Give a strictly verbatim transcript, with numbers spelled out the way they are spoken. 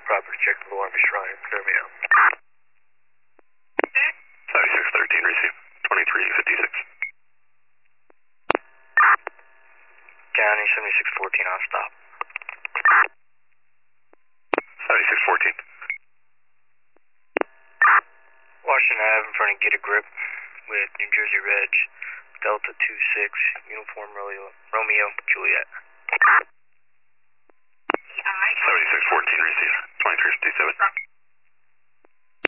property check the alarm shrine. Clear me out. seventy-six thirteen, receive. twenty-three fifty-six. County seventy-six fourteen on stop. seventy-six fourteen. Washington Avenue in front of Get a Grip with New Jersey Reg, Delta two six, Uniform Romeo, Romeo Juliet. seventy-six fourteen, receive. twenty-three fifty-seven.